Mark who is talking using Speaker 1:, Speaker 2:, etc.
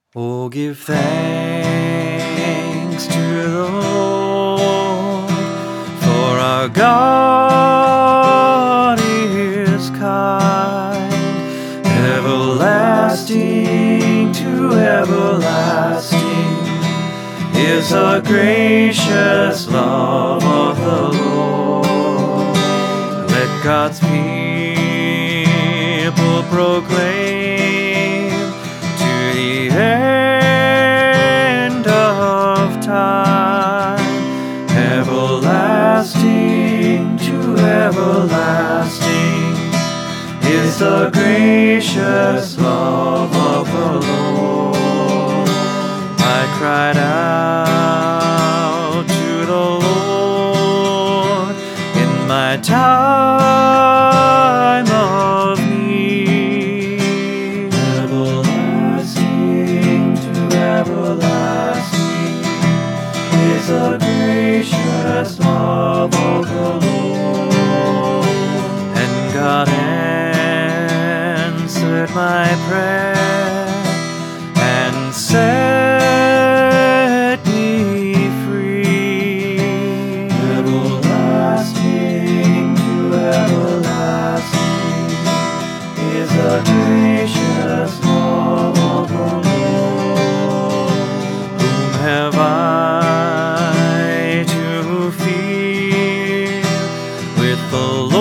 Speaker 1: Oh, give thanks to the Lord, for our God is kind, everlasting to everlasting is the gracious love of the Lord. Let God's people proclaim to the end of time, everlasting to everlasting is the gracious love of the Lord. I cried out to the Lord in my time of need. Everlasting to everlasting is the gracious love of the Lord. And God answered my prayer and set me free. Everlasting to everlasting is the gracious love of the Lord. Whom have I to fear? With the Lord